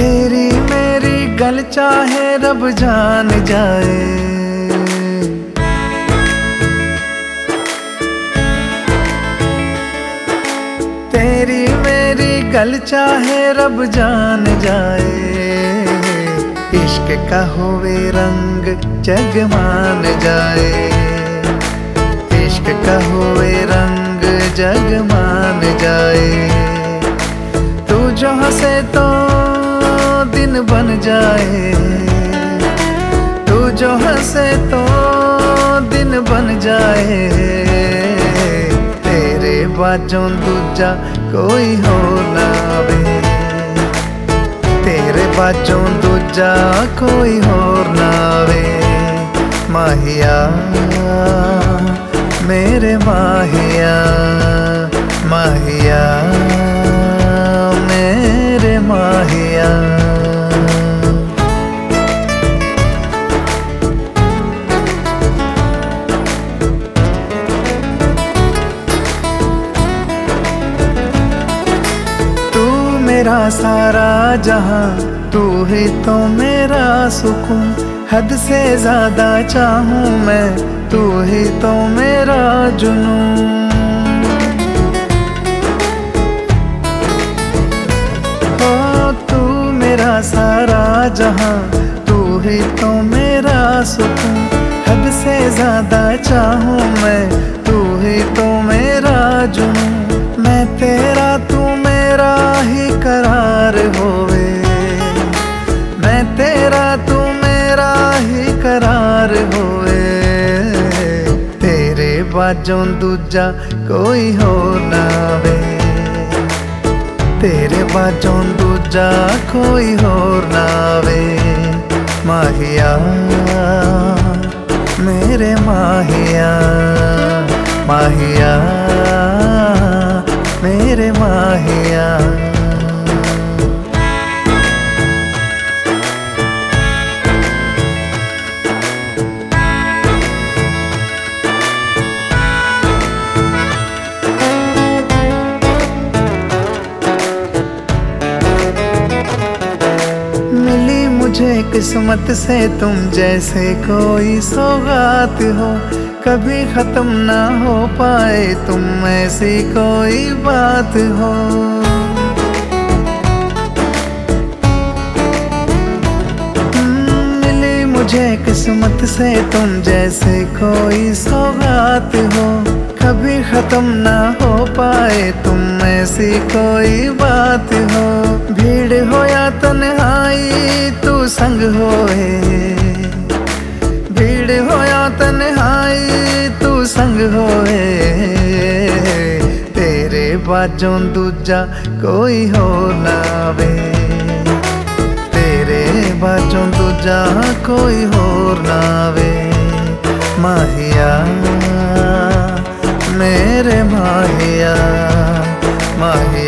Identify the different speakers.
Speaker 1: तेरी मेरी गल चाहे रब जान जाए, तेरी मेरी गल चाहे रब जान जाए। इश्क का होवे रंग जग मान जाए, इश्क का होवे रंग जग मान जाए। तू जो हंसे तो दिन बन जाए, तू जो हंसे तो दिन बन जाए। तेरे बाजों दूजा कोई हो ना वे, तेरे बाजों दूजा कोई होर ना वे। माहिया मेरे माहिया, माहिया मेरे माहिया। मेरा सारा जहां तू ही तो मेरा सुकून, हद से ज्यादा चाहूं मैं, तू ही तो मेरा जुनून। हो तू मेरा सारा जहां, तू ही तो मेरा सुकून, हद से ज्यादा चाहूं मैं, तू ही तो मेरा जुनून। मैं तेरा तू मेरा ही करार होवे, मैं तेरा तू मेरा ही करार होवे। तेरे बाजों दूजा कोई हो ना वे, तेरे बाजों दूजा कोई होर ना वे। माहिया मेरे माहिया, माहिया मेरे माहिया। मिली मुझे किस्मत से तुम जैसे कोई सौगात हो, कभी खत्म ना हो पाए तुम ऐसी कोई बात हो। मिली मुझे किस्मत से तुम जैसे कोई सौगात हो, कभी खत्म ना हो पाए तुम ऐसी कोई बात हो। भीड़ हो या तन्हाई तू संग होए, भीड़ हो या तन्हाई तू संग होए। तेरे बाजों दूजा कोई हो ना वे, तेरे बाजों दूजा कोई होर ना वे। माहिया मेरे माहिया, माहिया।